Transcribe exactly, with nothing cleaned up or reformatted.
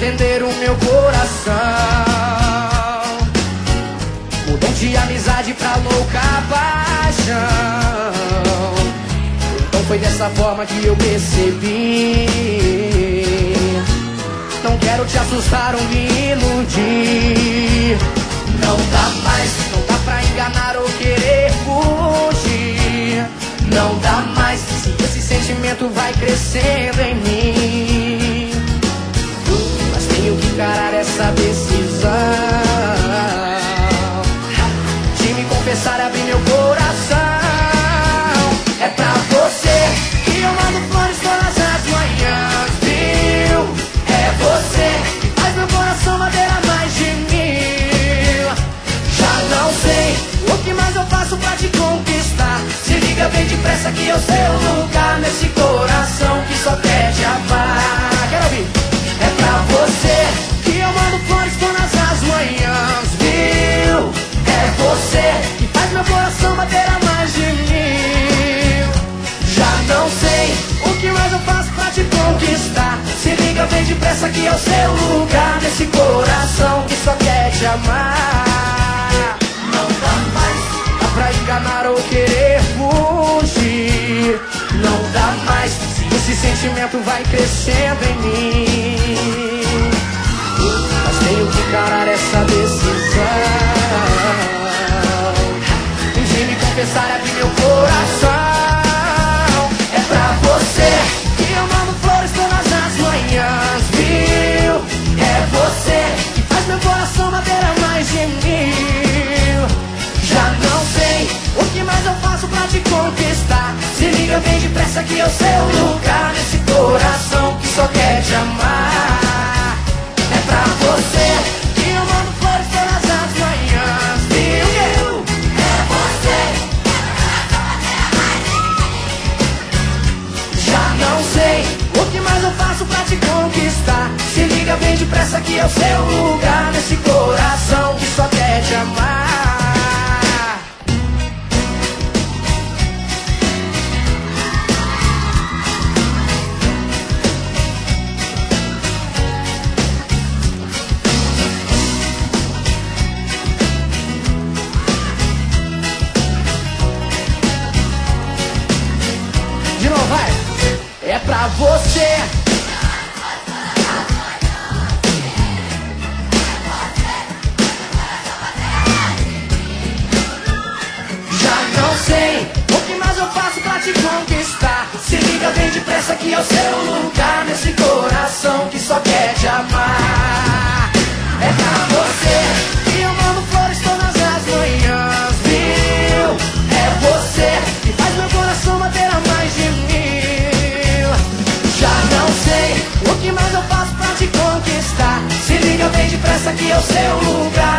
prender o meu coração. Mudou de amizade pra louca paixão. Então foi dessa forma que eu percebi. Não quero te assustar ou me iludir. Não dá mais, não dá pra enganar ou querer fugir. Não dá mais, se esse sentimento vai crescendo em mim. Mas tenho que encarar essa decisão de me confessar, abrir meu coração. É pra você que eu mando flores todas as manhãs, viu? É você que faz meu coração bater a mais de mil. Já não sei o que mais eu faço pra te conquistar. Se liga bem depressa que eu sei o lugar nesse coração que só quer te amar. Quero ouvir. É pra você que eu mando flores todas as manhãs, viu? É você que faz meu coração bater a mais de mil. Já não sei o que mais eu faço pra te conquistar. Se liga bem depressa que eu sei o lugar nesse coração que só quer te amar. Não dá mais, dá pra enganar ou querer fugir. Não dá mais, se esse sentimento vai crescendo em mim. Mas tenho que encarar essa decisão de me confessar, abrir meu coração. É pra você que eu mando flores todas as manhãs, viu? É você que faz meu coração bater a mais de mil. Já não sei o que mais eu faço pra te conquistar. Se liga bem depressa que eu sei o lugar nesse coração que só quer te amar. É pra você que eu mando flores todas as manhãs, viu? É você. Já não sei o que mais eu faço pra te conquistar. Se liga bem depressa que eu sei o lugar nesse coração que só quer te amar. De novo, vai! É pra você. Já não sei o que mais eu faço pra te conquistar. Se liga bem depressa que eu sei o lugar nesse coração que só quer te amar. É pra você que eu mando flores todas as manhãs, viu? É você que faz meu coração bater a mais de mil. Já não sei o que mais eu faço pra te conquistar. Se liga bem depressa que eu sei o lugar